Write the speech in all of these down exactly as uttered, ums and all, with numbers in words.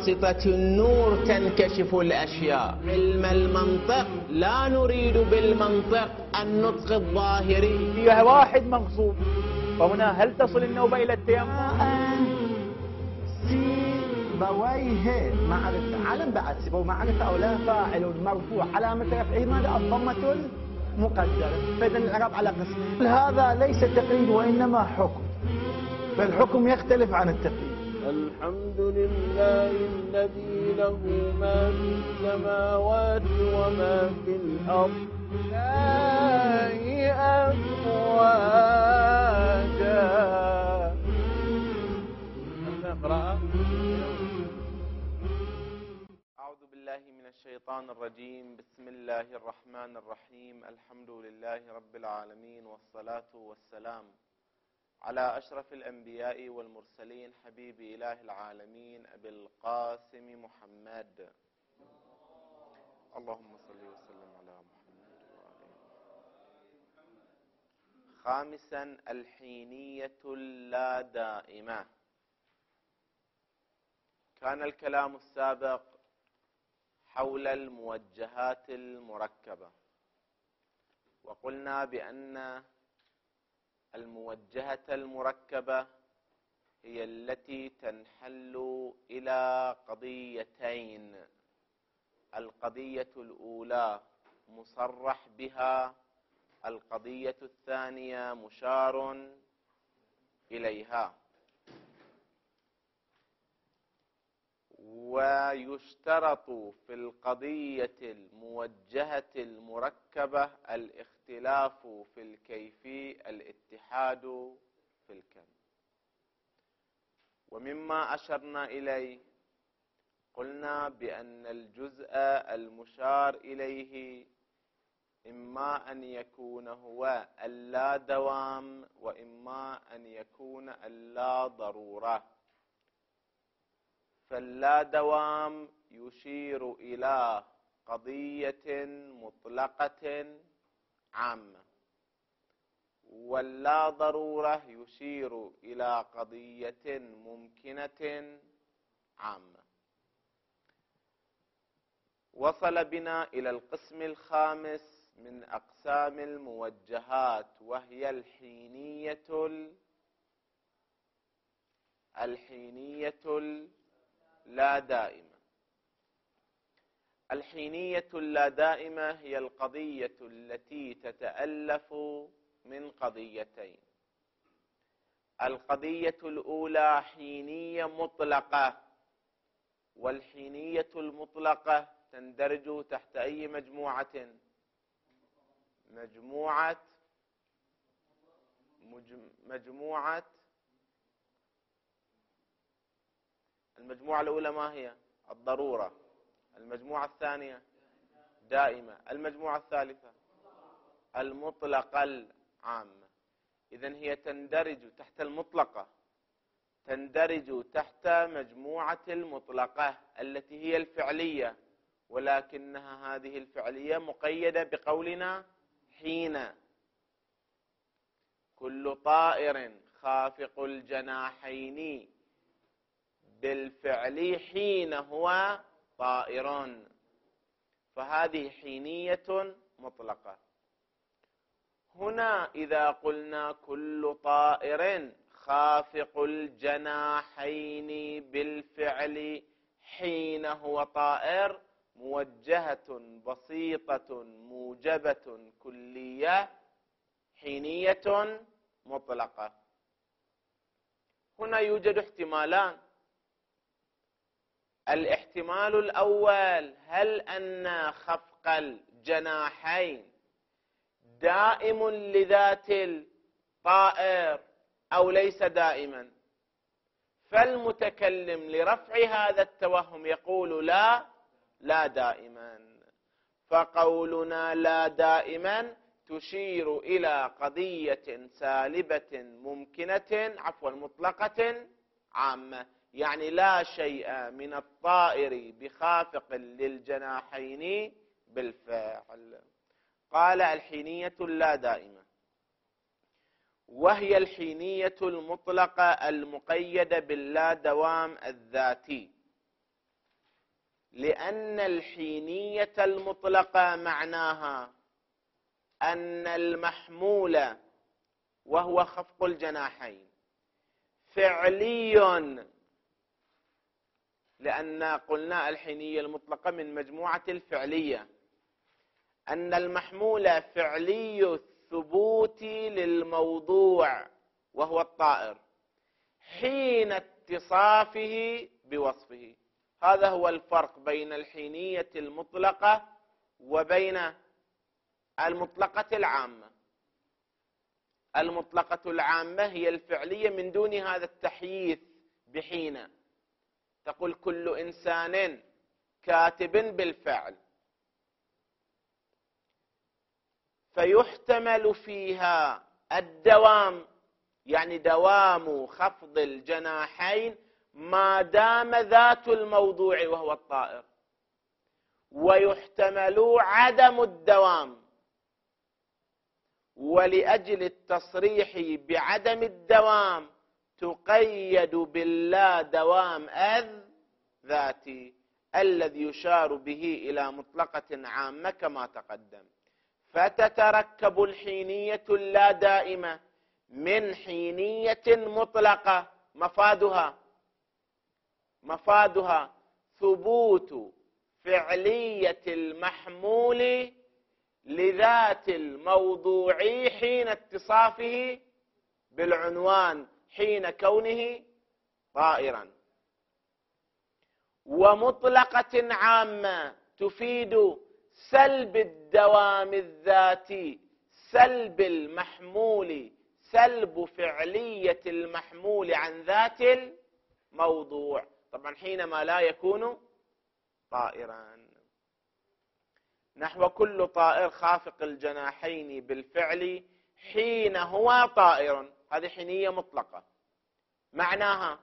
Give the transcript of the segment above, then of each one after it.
بواسطة النور تنكشف الأشياء. علم المنطق لا نريد بالمنطق النطق الظاهري. فيها واحد مغصوب، فهنا هل تصل النوبة إلى التيمم؟ سيبويه معرفة، علم بعد سيبويه معرفة أو لا. فاعل مرفوع علامة رفعه ماذا؟ الضمة المقدرة. فإذا الإعراب على قسم. هذا ليس تقييد وإنما حكم، فالحكم يختلف عن التقييد. الحمد لله الذي له ما في السماوات وما في الأرض لا أفواجا. نقرأ. أعوذ بالله من الشيطان الرجيم. بسم الله الرحمن الرحيم. الحمد لله رب العالمين، والصلاة والسلام على أشرف الأنبياء والمرسلين، حبيب إله العالمين أبي القاسم محمد. اللهم صل وسلم على محمد وآله. خامسا، الحينية اللا دائمة. كان الكلام السابق حول الموجهات المركبة، وقلنا بأن الموجهة المركبة هي التي تنحل إلى قضيتين. القضية الأولى مصرح بها، القضية الثانية مشار إليها. ويشترط في القضية الموجهة المركبة الاختلاف في الكيفية، الاتحاد في الكم. ومما أشرنا إليه قلنا بأن الجزء المشار إليه إما أن يكون هو اللا دوام، وإما أن يكون اللا ضرورة. فاللا دوام يشير إلى قضية مطلقة عامة، واللا ضرورة يشير إلى قضية ممكنة عامة. وصل بنا إلى القسم الخامس من أقسام الموجهات، وهي الحينية الحينية لا دائمة. الحينية اللا دائمة هي القضية التي تتألف من قضيتين. القضية الأولى حينية مطلقة، والحينية المطلقة تندرج تحت أي مجموعة؟ مجموعة مجموعة المجموعة الأولى ما هي؟ الضرورة. المجموعة الثانية دائمة. المجموعة الثالثة المطلقة العامة. إذن هي تندرج تحت المطلقة، تندرج تحت مجموعة المطلقة التي هي الفعلية، ولكنها هذه الفعلية مقيدة بقولنا حين. كل طائر خافق الجناحين بالفعل حين هو طائر، فهذه حينية مطلقة. هنا إذا قلنا كل طائر خافق الجناحين بالفعل حين هو طائر، موجهة بسيطة موجبة كلية، حينية مطلقة. هنا يوجد احتمالان. الاحتمال الأول، هل أن خفق الجناحين دائم لذات الطائر أو ليس دائما؟ فالمتكلم لرفع هذا التوهم يقول لا لا دائما. فقولنا لا دائما تشير إلى قضية سالبة ممكنة عفوا مطلقة عامة، يعني لا شيء من الطائر بخافق للجناحين بالفعل. قال الحينية اللا دائمة، وهي الحينية المطلقة المقيدة باللا دوام الذاتي. لأن الحينية المطلقة معناها أن المحمول وهو خفق الجناحين فعلي، لأن قلنا الحينية المطلقة من مجموعة الفعلية، أن المحمول فعلي الثبوت للموضوع وهو الطائر حين اتصافه بوصفه. هذا هو الفرق بين الحينية المطلقة وبين المطلقة العامة. المطلقة العامة هي الفعلية من دون هذا التحييث بحين، تقول كل إنسان كاتب بالفعل، فيحتمل فيها الدوام، يعني دوام خفض الجناحين ما دام ذات الموضوع وهو الطائر، ويحتمل عدم الدوام، ولأجل التصريح بعدم الدوام تقيد باللا دوام الذاتي الذي يشار به إلى مطلقة عامة كما تقدم. فتتركب الحينية اللا دائمة من حينية مطلقة، مفادها مفادها ثبوت فعلية المحمول لذات الموضوع حين اتصافه بالعنوان، حين كونه طائرا. ومطلقة عامة تفيد سلب الدوام الذاتي، سلب المحمول، سلب فعلية المحمول عن ذات الموضوع، طبعا حينما لا يكون طائرا. نحو كل طائر خافق الجناحين بالفعل حين هو طائر، هذه حينية مطلقة، معناها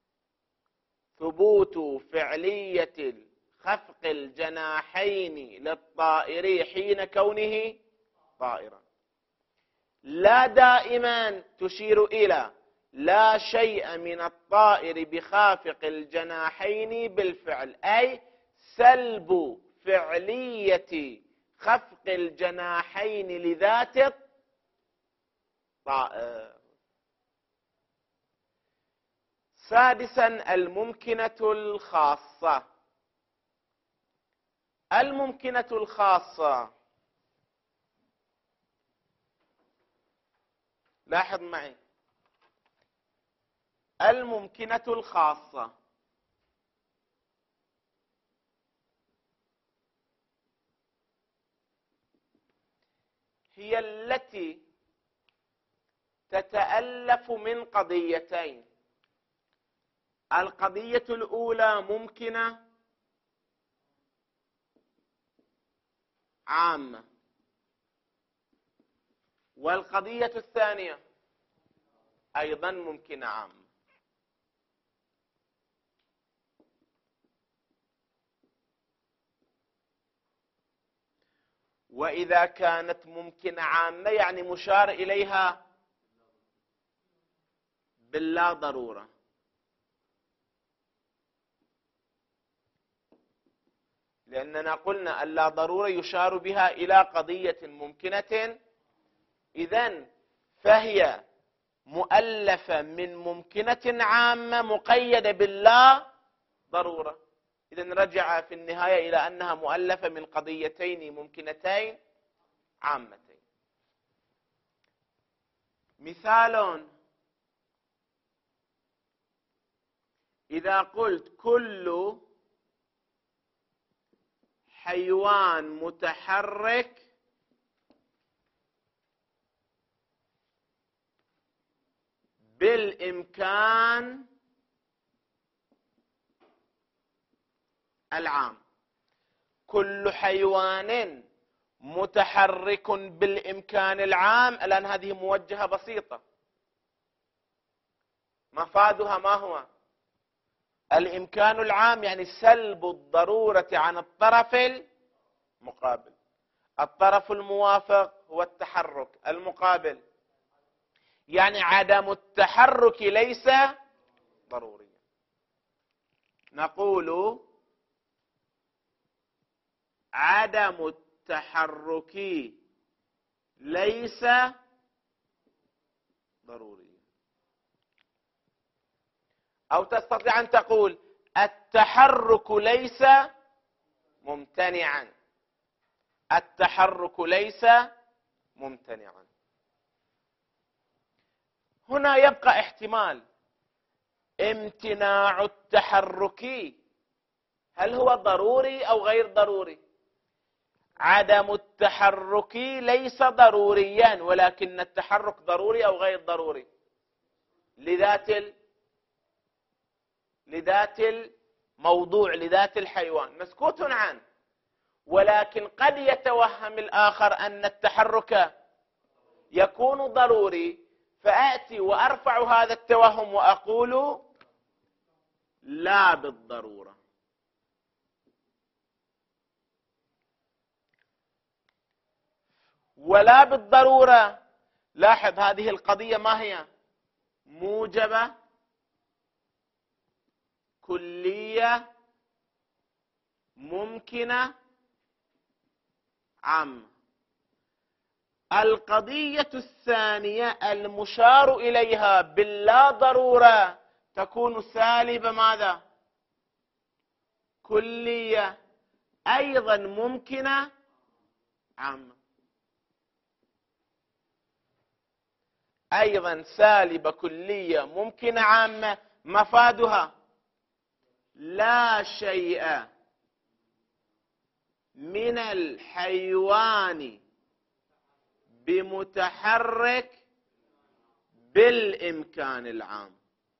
ثبوت فعلية خفق الجناحين للطائر حين كونه طائرا. لا دائما تشير إلى لا شيء من الطائر بخافق الجناحين بالفعل، أي سلب فعلية خفق الجناحين لذات الطائر. سادسا الممكنة الخاصة. الممكنة الخاصة، لاحظ معي، الممكنة الخاصة هي التي تتألف من قضيتين. القضية الأولى ممكنة عامة، والقضية الثانية أيضا ممكنة عامة. وإذا كانت ممكنة عامة يعني مشار إليها باللا ضرورة، لأننا قلنا اللا ضرورة يشار بها إلى قضية ممكنة، إذن فهي مؤلفة من ممكنة عامة مقيدة باللا ضرورة، إذن رجع في النهاية إلى أنها مؤلفة من قضيتين ممكنتين عامتين. مثال: إذا قلت كل حيوان متحرك بالإمكان العام، كل حيوان متحرك بالإمكان العام. الآن هذه موجهة بسيطة، مفادها ما هو؟ الإمكان العام يعني سلب الضرورة عن الطرف المقابل. الطرف الموافق هو التحرك، المقابل يعني عدم التحرك ليس ضروريا. نقول عدم التحرك ليس ضروريا. أو تستطيع أن تقول التحرك ليس ممتنعا. التحرك ليس ممتنعا. هنا يبقى احتمال امتناع التحرك، هل هو ضروري أو غير ضروري؟ عدم التحرك ليس ضروريا، ولكن التحرك ضروري أو غير ضروري؟ لذات ال... لذات الموضوع، لذات الحيوان مسكوت عنه، ولكن قد يتوهم الآخر أن التحرك يكون ضروري، فآتي وأرفع هذا التوهم وأقول لا بالضرورة. ولا بالضرورة، لاحظ هذه القضية ما هي؟ موجبة كلية ممكنة عامة. القضية الثانية المشار إليها باللا ضرورة تكون سالبة ماذا؟ كلية أيضا ممكنة عامة. أيضا سالبة كلية ممكنة عامة، مفادها لا شيء من الحيوان بمتحرك بالإمكان العام.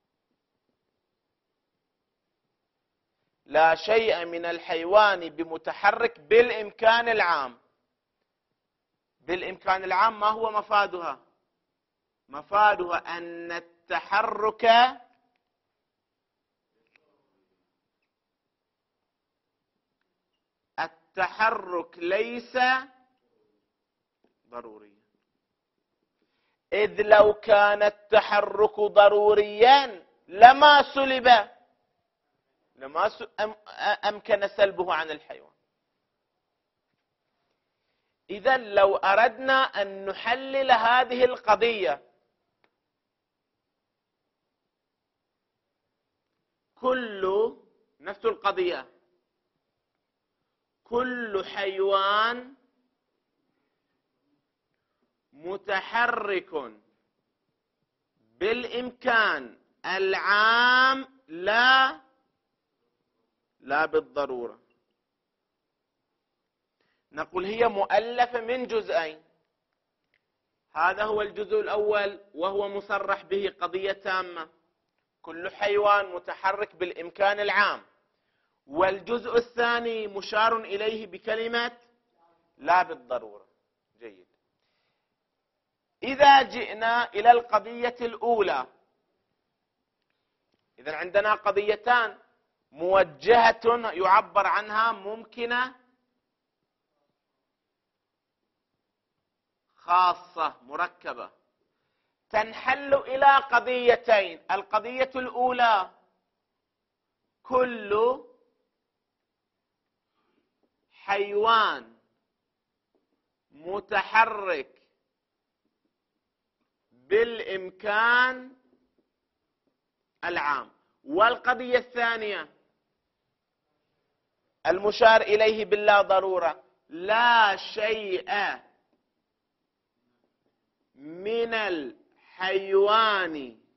لا شيء من الحيوان بمتحرك بالإمكان العام. بالإمكان العام ما هو مفادها؟ مفادها أن التحرك التحرك ليس ضروريا، إذ لو كان التحرك ضروريا لما سلب، لما أمكن سلبه عن الحيوان. إذا لو أردنا أن نحلل هذه القضية، كل نفس القضية، كل حيوان متحرك بالإمكان العام لا لا بالضرورة. نقول هي مؤلفة من جزئين. هذا هو الجزء الأول وهو مصرح به قضية تامة، كل حيوان متحرك بالإمكان العام. والجزء الثاني مشار إليه بكلمة لا بالضرورة. جيد. إذا جئنا إلى القضية الأولى، إذا عندنا قضيتان موجهة يعبر عنها ممكنة خاصة مركبة، تنحل إلى قضيتين. القضية الأولى كل حيوان متحرك بالإمكان العام. والقضية الثانية المشار إليه باللا ضرورة، لا شيء من الحيوان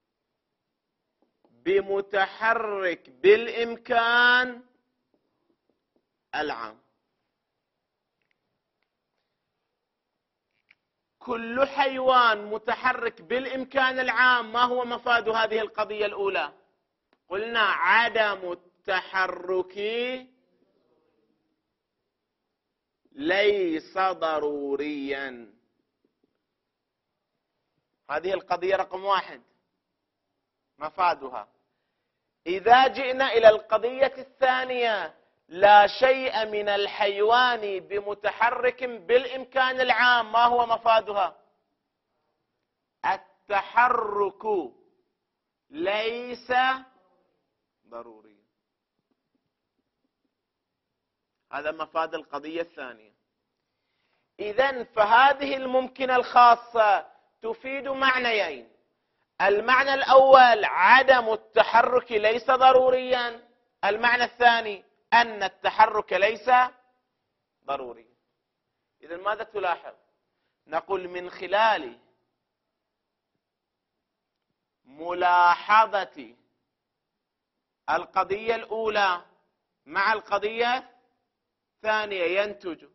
بمتحرك بالإمكان العام. كل حيوان متحرك بالإمكان العام، ما هو مفاد هذه القضية الأولى؟ قلنا عدم التحرك ليس ضروريا. هذه القضية رقم واحد مفادها. إذا جئنا إلى القضية الثانية، لا شيء من الحيوان بمتحرك بالإمكان العام، ما هو مفادها؟ التحرك ليس ضروري. هذا مفاد القضية الثانية. إذن فهذه الممكنة الخاصة تفيد معنيين. المعنى الأول عدم التحرك ليس ضروريا، المعنى الثاني أن التحرك ليس ضروريا. إذن ماذا تلاحظ؟ نقول من خلال ملاحظة القضية الأولى مع القضية الثانية ينتج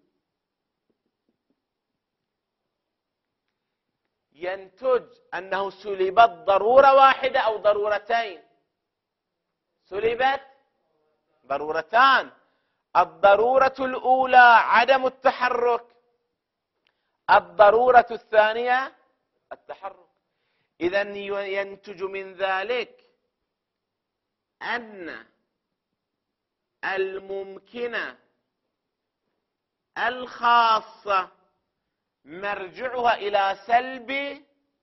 ينتج أنه سلبت ضرورة واحدة أو ضرورتين. سلبت ضرورتان، الضرورة الأولى عدم التحرك، الضرورة الثانية التحرك. إذن ينتج من ذلك أن الممكنة الخاصة مرجعها إلى سلب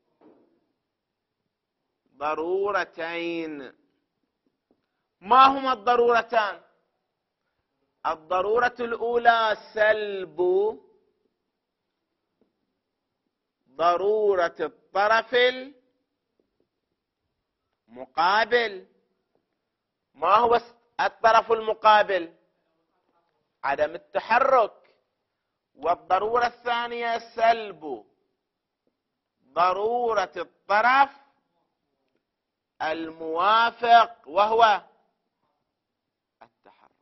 ضرورتين. ما هما الضرورتان؟ الضرورة الأولى سلب ضرورة الطرف المقابل. ما هو الطرف المقابل؟ عدم التحرك. والضرورة الثانية سلب ضرورة الطرف الموافق وهو التحرك.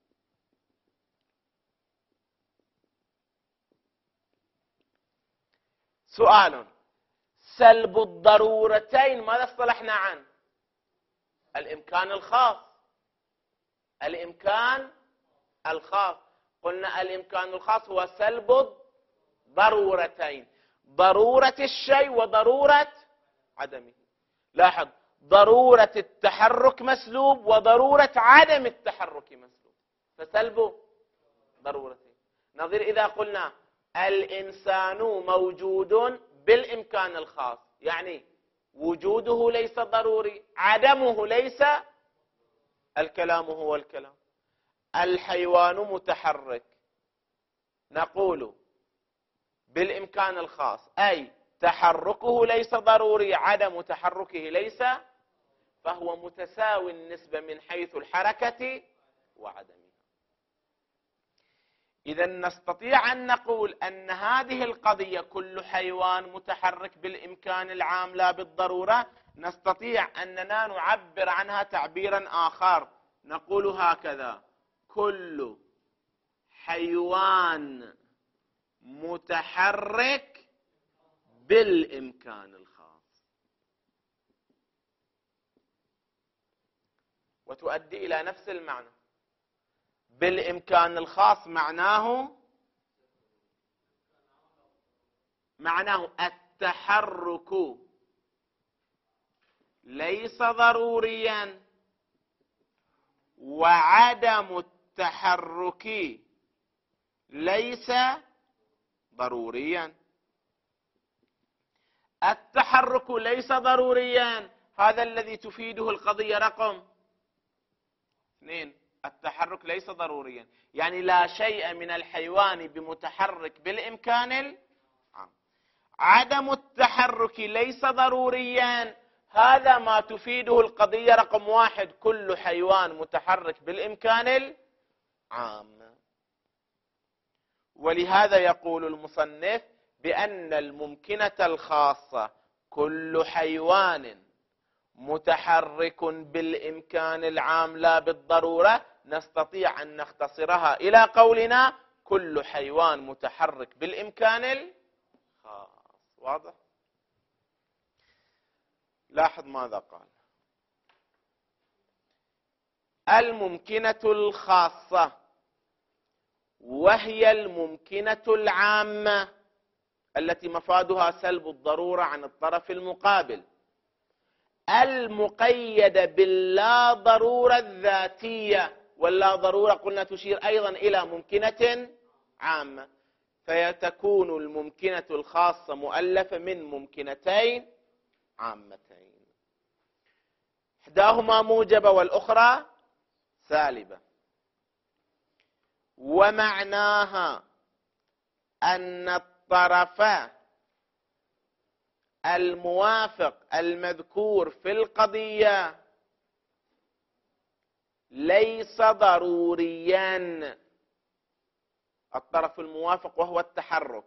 سؤال: سلب الضرورتين ماذا اصطلحنا عنه؟ الإمكان الخاص. الإمكان الخاص قلنا الإمكان الخاص هو سلب ضرورتين، ضرورة الشيء وضرورة عدمه. لاحظ، ضرورة التحرك مسلوب وضرورة عدم التحرك مسلوب، فسلب ضرورتين. نظير إذا قلنا الإنسان موجود بالإمكان الخاص، يعني وجوده ليس ضروري، عدمه ليس. الكلام هو الكلام. الحيوان متحرك، نقول بالإمكان الخاص، أي تحركه ليس ضروري، عدم تحركه ليس، فهو متساوي النسبة من حيث الحركة وعدمها. إذا نستطيع أن نقول أن هذه القضية كل حيوان متحرك بالإمكان العام لا بالضرورة، نستطيع أننا نعبر عنها تعبيرا آخر، نقول هكذا: كل حيوان متحرك بالإمكان الخاص. وتؤدي إلى نفس المعنى. بالإمكان الخاص معناه معناه التحرك ليس ضروريا وعدم التحرك ليس ضروريا. التحرك ليس ضروريا، هذا الذي تفيده القضية رقم اثنين. التحرك ليس ضروريا، يعني لا شيء من الحيوان بمتحرك بالإمكان العام. عدم التحرك ليس ضروريا، هذا ما تفيده القضية رقم واحد: كل حيوان متحرك بالإمكان العام. ولهذا يقول المصنف بأن الممكنة الخاصة كل حيوان متحرك بالإمكان العام لا بالضرورة، نستطيع أن نختصرها إلى قولنا كل حيوان متحرك بالإمكان الخاص. واضح؟ لاحظ ماذا قال: الممكنة الخاصة وهي الممكنة العامة التي مفادها سلب الضرورة عن الطرف المقابل، المقيدة باللا ضرورة الذاتية. واللا ضرورة قلنا تشير أيضا إلى ممكنة عامة، فيتكون الممكنة الخاصة مؤلفة من ممكنتين عامتين، إحداهما موجبة والأخرى سالبة. ومعناها أن الطرف الموافق المذكور في القضية ليس ضروريا. الطرف الموافق وهو التحرك،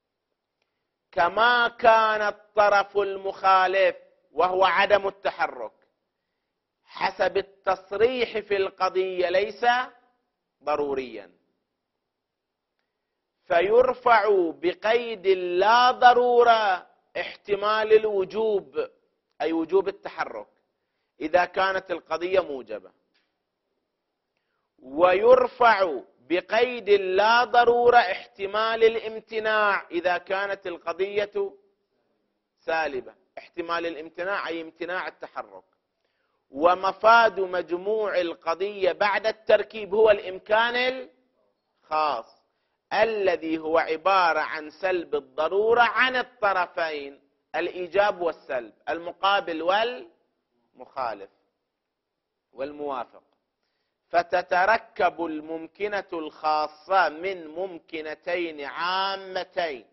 كما كان الطرف المخالف وهو عدم التحرك، حسب التصريح في القضية ليس ضروريا، فيرفع بقيد لا ضرورة احتمال الوجوب، أي وجوب التحرك إذا كانت القضية موجبة، ويرفع بقيد لا ضرورة احتمال الامتناع إذا كانت القضية سالبة. احتمال الامتناع أي امتناع التحرك. ومفاد مجموع القضية بعد التركيب هو الإمكان الخاص الذي هو عبارة عن سلب الضرورة عن الطرفين، الإيجاب والسلب، المقابل والمخالف والموافق. فتتركب الممكنة الخاصة من ممكنتين عامتين،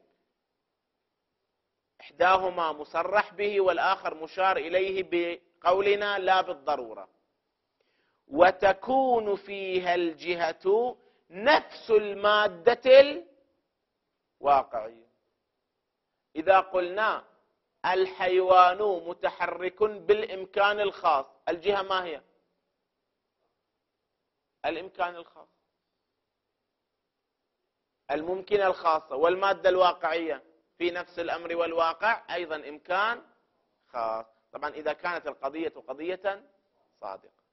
إحداهما مصرح به والآخر مشار إليه بقولنا لا بالضرورة، وتكون فيها الجهة نفس المادة الواقعية. إذا قلنا الحيوان متحرك بالإمكان الخاص، الجهة ما هي؟ الإمكان الخاص، الممكنة الخاصة، والمادة الواقعية في نفس الأمر والواقع أيضا إمكان خاص، طبعا إذا كانت القضية قضية صادقة.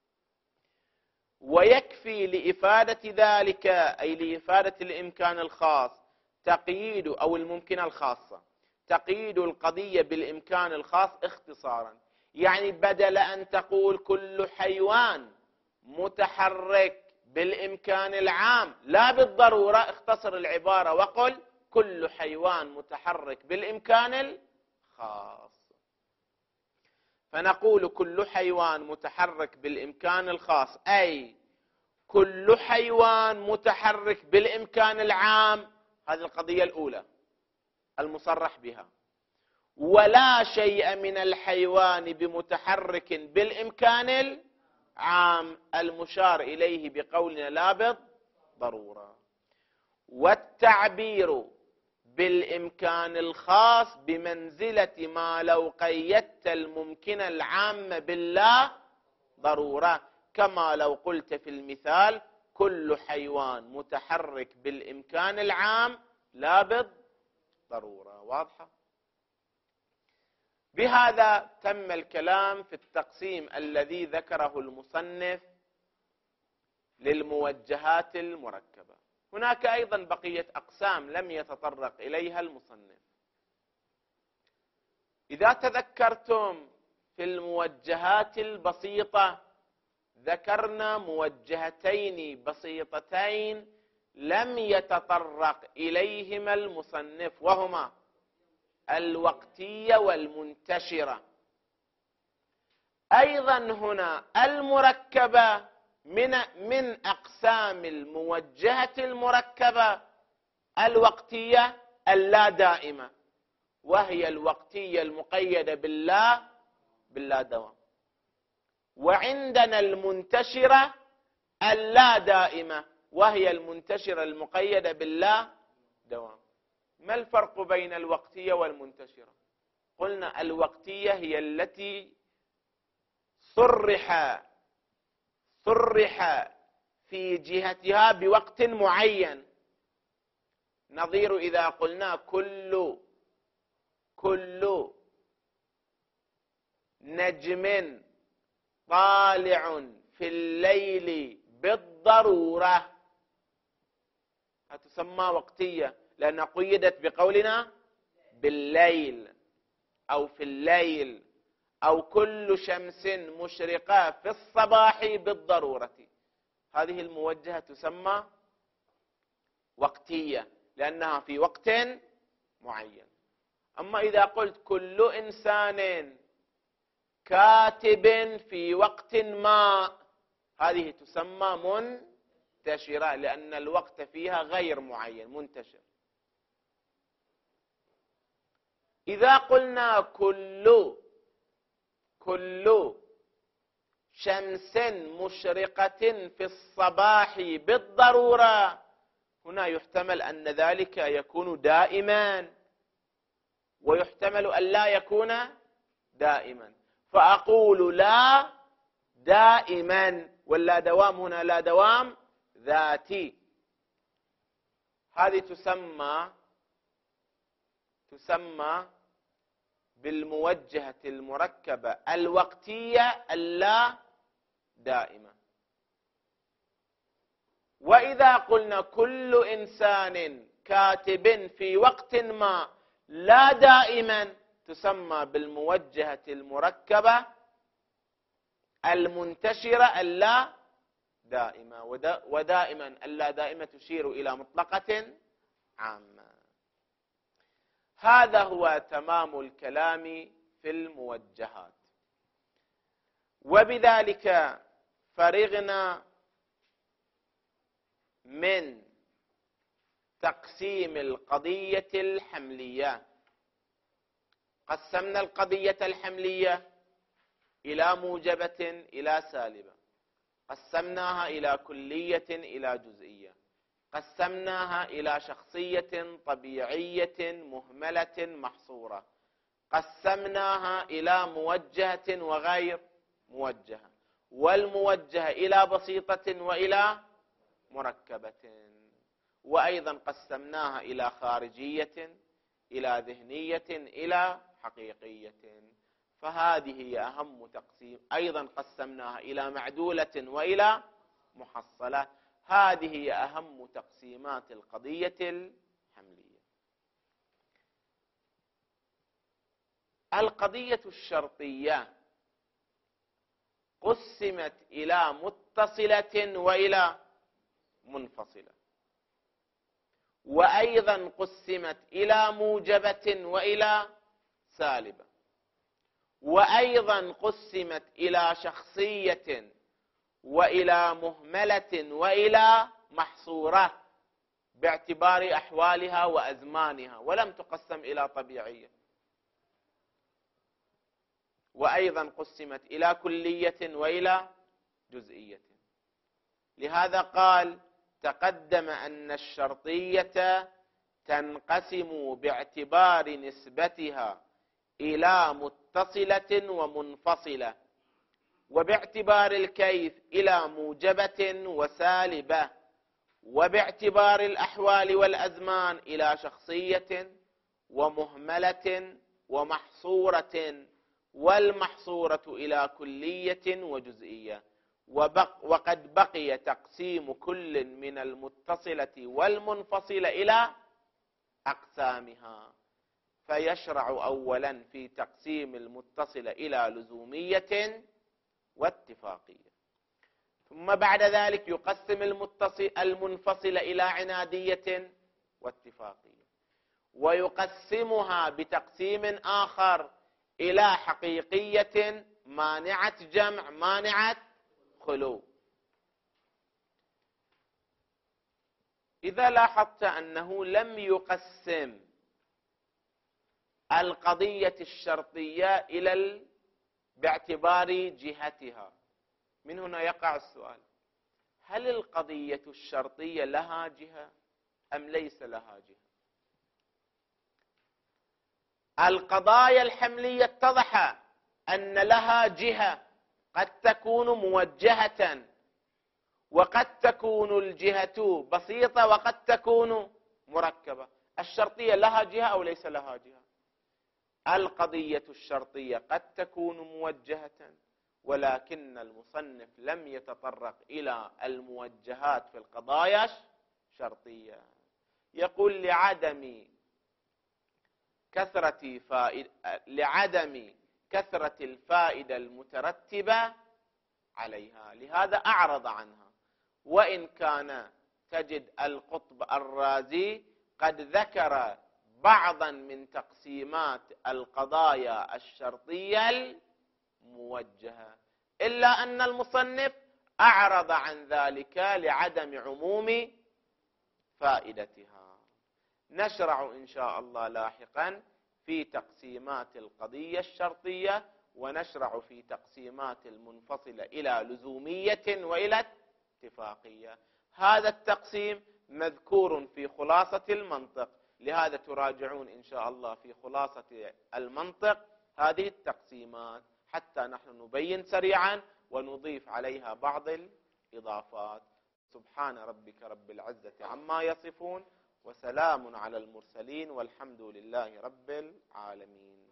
ويكفي لإفادة ذلك، أي لإفادة الإمكان الخاص، تقييد أو الممكنة الخاصة، تقييد القضية بالإمكان الخاص اختصارا. يعني بدل أن تقول كل حيوان متحرك بالإمكان العام لا بالضرورة، اختصر العبارة وقل كل حيوان متحرك بالإمكان الخاص. فنقول كل حيوان متحرك بالإمكان الخاص، أي كل حيوان متحرك بالإمكان العام، هذه القضية الأولى المصرح بها. ولا شيء من الحيوان بمتحرك بالإمكان العام، المشار إليه بقولنا لا بالضرورة. والتعبير بالإمكان الخاص بمنزلة ما لو قيدت الممكن العام باللا ضرورة، كما لو قلت في المثال كل حيوان متحرك بالإمكان العام لا بالضرورة. واضحة؟ بهذا تم الكلام في التقسيم الذي ذكره المصنف للموجهات المركبة. هناك أيضا بقية أقسام لم يتطرق إليها المصنف. إذا تذكرتم في الموجهات البسيطة ذكرنا موجهتين بسيطتين لم يتطرق إليهما المصنف، وهما الوقتية والمنتشرة. أيضا هنا المركبة من من أقسام الموجهة المركبة الوقتية اللا دائمة، وهي الوقتية المقيدة باللا باللا دوام. وعندنا المنتشرة اللا دائمة، وهي المنتشرة المقيدة باللا دوام. ما الفرق بين الوقتية والمنتشرة؟ قلنا الوقتية هي التي صرح صرح في جهتها بوقت معين، نظير إذا قلنا كل كل نجم طالع في الليل بالضرورة، هتسمى وقتية لأنها قيدت بقولنا بالليل أو في الليل، أو كل شمس مشرقة في الصباح بالضرورة. هذه الموجهة تسمى وقتية لأنها في وقت معين. أما إذا قلت كل إنسان كاتب في وقت ما، هذه تسمى منتشرة لأن الوقت فيها غير معين منتشر. إذا قلنا كل كل شمس مشرقة في الصباح بالضرورة، هنا يحتمل أن ذلك يكون دائما، ويحتمل أن لا يكون دائما، فأقول لا دائما، ولا دوام هنا لا دوام ذاتي. هذه تسمى تسمى بالموجهة المركبة الوقتية اللا دائمة. وإذا قلنا كل إنسان كاتب في وقت ما لا دائما، تسمى بالموجهة المركبة المنتشرة اللا دائمة. ودائما اللا دائمة تشير إلى مطلقة عامة. هذا هو تمام الكلام في الموجهات. وبذلك فرغنا من تقسيم القضية الحملية. قسمنا القضية الحملية إلى موجبة إلى سالبة، قسمناها إلى كلية إلى جزئية، قسمناها إلى شخصية طبيعية مهملة محصورة، قسمناها إلى موجهة وغير موجهة، والموجهة إلى بسيطة وإلى مركبة، وأيضا قسمناها إلى خارجية إلى ذهنية إلى حقيقية. فهذه هي أهم تقسيم. أيضا قسمناها إلى معدولة وإلى محصلة. هذه هي أهم تقسيمات القضية الحملية. القضية الشرطية قسمت إلى متصلة وإلى منفصلة، وأيضا قسمت إلى موجبة وإلى سالبة، وأيضا قسمت إلى شخصية وإلى مهملة وإلى محصورة باعتبار أحوالها وأزمانها، ولم تقسم إلى طبيعية. وأيضا قسمت إلى كلية وإلى جزئية. لهذا قال تقدم أن الشرطية تنقسم باعتبار نسبتها إلى متصلة ومنفصلة، وباعتبار الكيف إلى موجبة وسالبة، وباعتبار الأحوال والأزمان إلى شخصية ومهملة ومحصورة، والمحصورة إلى كلية وجزئية. وبق وقد بقي تقسيم كل من المتصلة والمنفصلة إلى أقسامها، فيشرع أولا في تقسيم المتصلة إلى لزومية واتفاقية، ثم بعد ذلك يقسم المتصل المنفصلة إلى عنادية واتفاقية، ويقسمها بتقسيم آخر إلى حقيقية مانعة جمع مانعة خلو. إذا لاحظت أنه لم يقسم القضية الشرطية إلى ال... باعتبار جهتها، من هنا يقع السؤال: هل القضية الشرطية لها جهة أم ليس لها جهة؟ القضايا الحملية اتضح أن لها جهة، قد تكون موجهة، وقد تكون الجهة بسيطة، وقد تكون مركبة. الشرطية لها جهة أو ليس لها جهة؟ القضية الشرطية قد تكون موجهة، ولكن المصنف لم يتطرق إلى الموجهات في القضايا الشرطية. يقول لعدم كثرة فائدة لعدم كثرة الفائدة المترتبة عليها، لهذا أعرض عنها. وإن كان تجد القطب الرازي قد ذكر بعضا من تقسيمات القضايا الشرطية الموجهة، إلا أن المصنف أعرض عن ذلك لعدم عموم فائدتها. نشرع إن شاء الله لاحقا في تقسيمات القضية الشرطية، ونشرع في تقسيمات المنفصلة إلى لزومية وإلى اتفاقية. هذا التقسيم مذكور في خلاصة المنطق، لهذا تراجعون إن شاء الله في خلاصة المنطق هذه التقسيمات حتى نحن نبين سريعا ونضيف عليها بعض الإضافات. سبحان ربك رب العزة عما يصفون، وسلام على المرسلين، والحمد لله رب العالمين.